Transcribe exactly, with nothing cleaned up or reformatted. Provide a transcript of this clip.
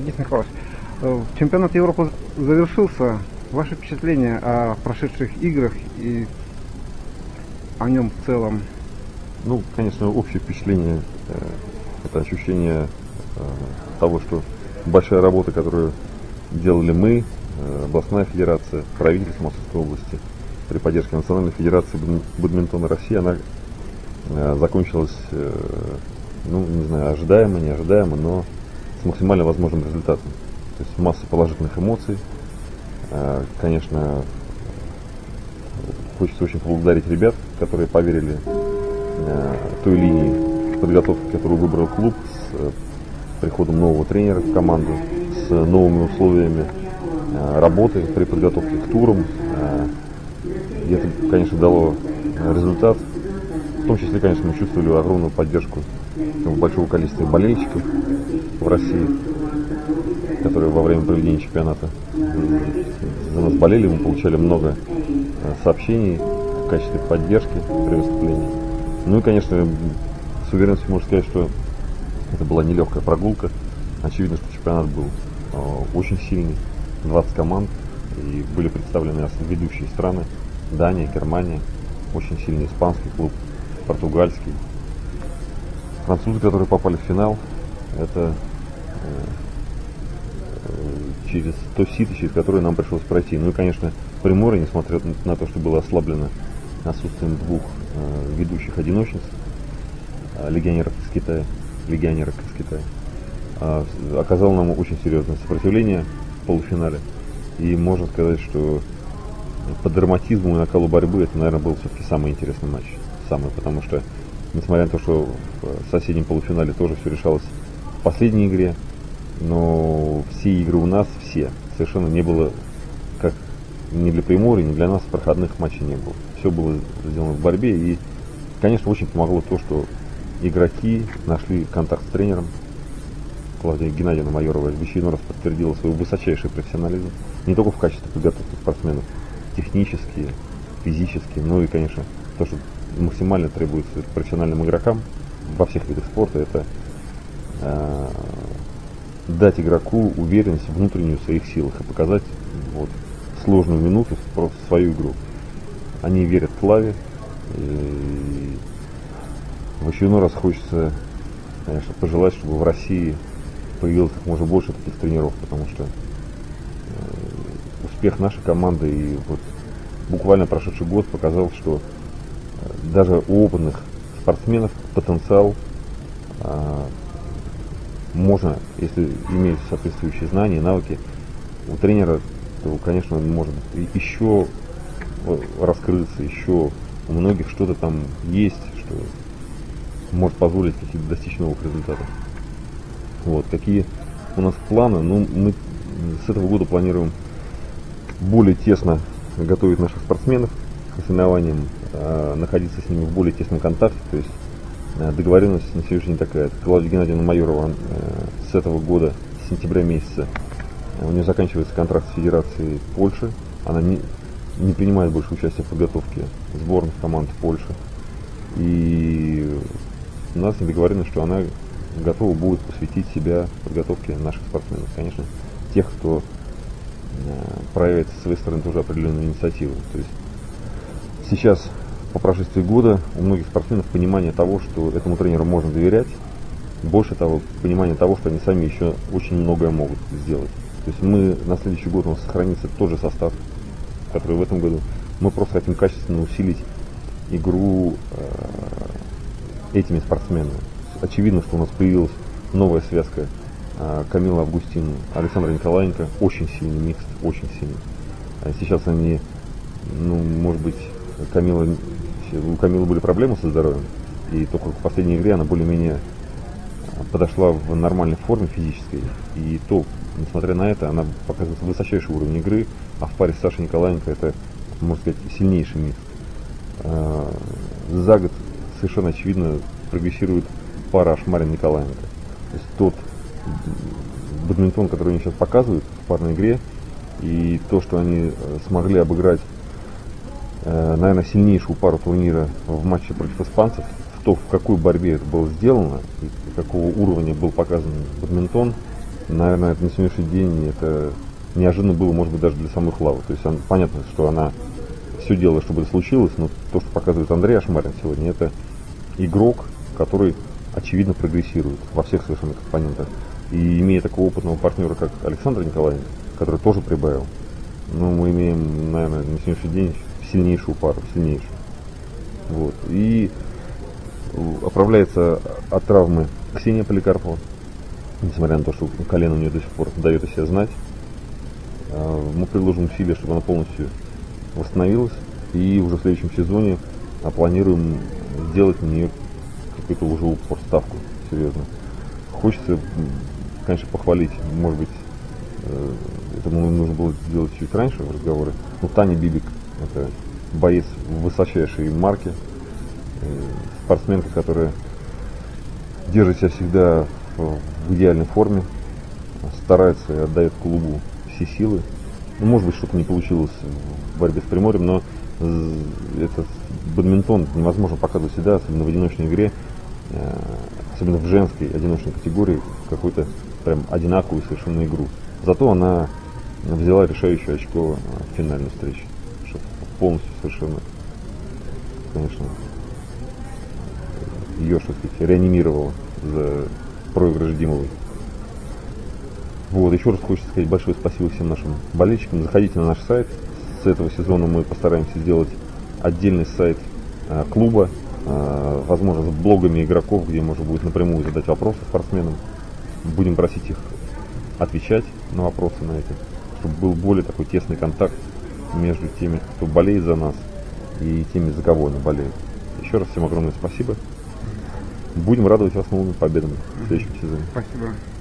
Денис Михайлович, чемпионат Европы завершился. Ваши впечатления о прошедших играх и о нем в целом? Ну, конечно, общее впечатление э, это ощущение э, того, что большая работа, которую делали мы, э, областная федерация, правительство Московской области при поддержке Национальной федерации бадминтона России, она э, закончилась, э, ну, не знаю, ожидаемо, неожидаемо, но с максимально возможным результатом. То есть масса положительных эмоций. Э, конечно, хочется очень поблагодарить ребят, которые поверили э, той линии подготовки, которую выбрал клуб, с э, приходом нового тренера в команду, с новыми условиями э, работы при подготовке к турам. Э, и это, конечно, дало результат. В том числе, конечно, мы чувствовали огромную поддержку большого количества болельщиков в России, которые во время проведения чемпионата за нас болели. Мы получали много сообщений в качестве поддержки при выступлении. Ну и, конечно, с уверенностью можно сказать, что это была нелегкая прогулка. Очевидно, что чемпионат был э, очень сильный, двадцать команд, и были представлены ведущие страны: Дания, Германия, очень сильный испанский клуб, португальский. Французы, которые попали в финал, это э, э, через то сито, через которое нам пришлось пройти. Ну и, конечно, Приморье, несмотря на то, что было ослаблено отсутствием двух э, ведущих одиночниц, э, легионеров из Китая, легионерок из Китая, э, оказал нам очень серьезное сопротивление в полуфинале. И можно сказать, что по драматизму и накалу борьбы это, наверное, был все-таки самый интересный матч. Самый, потому что, несмотря на то, что в соседнем полуфинале тоже все решалось в последней игре, но все игры у нас, все, совершенно не было, как ни для Приморья, ни для нас проходных матчей не было. Все было сделано в борьбе, и, конечно, очень помогло то, что игроки нашли контакт с тренером. Клавдия Геннадьевна Майорова в очередной раз подтвердила свой высочайший профессионализм, не только в качестве подготовки спортсменов, технические, физические, но и, конечно, то, что максимально требуется профессиональным игрокам во всех видах спорта, это э, дать игроку уверенность внутреннюю в своих силах и показать вот, в сложную минуту просто свою игру. Они верят Клаве, и в очередной раз хочется, конечно, пожелать, чтобы в России появилось как можно больше таких тренеров, потому что э, успех нашей команды и вот буквально прошедший год показал, что э, даже у опытных спортсменов потенциал э, можно, если иметь соответствующие знания, навыки, у тренера, то, конечно, он может еще раскрыться, еще у многих что-то там есть, что может позволить какие-то достичь новых результатов. Вот, какие у нас планы? Ну, мы с этого года планируем более тесно готовить наших спортсменов к соревнованиям, э, находиться с ними в более тесном контакте. То есть э, договоренность на сегодняшний день такая. Клавдия Геннадьевна Майорова э, с этого года, с сентября месяца, э, у нее заканчивается контракт с Федерацией Польши. Она не, не принимает больше участия в подготовке сборных команд Польши. И у нас не договорено, что она готова будет посвятить себя подготовке наших спортсменов. Конечно, тех, кто э, проявит со своей стороны тоже определенную инициативу. То есть сейчас, по прошествии года, у многих спортсменов понимание того, что этому тренеру можно доверять, больше того, понимание того, что они сами еще очень многое могут сделать. То есть мы на следующий год у нас сохранится тот же состав, который в этом году. Мы просто хотим качественно усилить игру э, этими спортсменами. Очевидно, что у нас появилась новая связка э, Камила Августин, Александра Николаенко. Очень сильный микс, очень сильный. Сейчас они, ну, может быть, Камила, у Камилы были проблемы со здоровьем, и только в последней игре она более-менее подошла в нормальной форме физической. И то, несмотря на это, она показывает высочайший уровень игры, а в паре с Сашей Николаенко это, можно сказать, сильнейший микс. Э, за год совершенно очевидно прогрессирует пара Ашмарин Николаенко. То есть тот бадминтон, который они сейчас показывают в парной игре, и то, что они смогли обыграть, э, наверное, сильнейшую пару турнира в матче против испанцев, в то, в какой борьбе это было сделано, и какого уровня был показан бадминтон, наверное, это на сегодняшний день это неожиданно было, может быть, даже для самой Клавы. То есть он, понятно, что она все делала, чтобы это случилось, но то, что показывает Андрей Ашмарин сегодня, это игрок, который очевидно прогрессирует во всех совершенно компонентах. И имея такого опытного партнера, как Александр Николаевич, который тоже прибавил, ну, мы имеем, наверное, на сегодняшний день сильнейшую пару, сильнейшую. Вот. И оправляется от травмы Ксения Поликарпова, несмотря на то, что колено у нее до сих пор дает о себе знать. Мы приложим усилия, чтобы она полностью восстановилась. И уже в следующем сезоне планируем сделать на нее какую-то уже упор ставку, серьезно. Хочется, конечно, похвалить, может быть, это нужно было сделать чуть раньше в разговоре. Но Таня Бибик — это боец высочайшей марки, спортсменка, которая держит себя всегда в идеальной форме, старается и отдает клубу все силы. Ну, может быть, что-то не получилось в борьбе с Приморьем, но этот бадминтон невозможно показывать всегда, особенно в одиночной игре, особенно в женской одиночной категории, какую-то прям одинаковую совершенно игру. Зато она взяла решающее очко в финальной встрече, что полностью совершенно, конечно, ее, что сказать, реанимировала за проигрыш Димовой. Вот, еще раз хочется сказать большое спасибо всем нашим болельщикам. Заходите на наш сайт. С этого сезона мы постараемся сделать отдельный сайт э, клуба, э, возможно, с блогами игроков, где можно будет напрямую задать вопросы спортсменам. Будем просить их отвечать на вопросы на эти, чтобы был более такой тесный контакт между теми, кто болеет за нас, и теми, за кого они болеют. Еще раз всем огромное спасибо. Будем радовать вас новыми победами в следующем сезоне. Спасибо.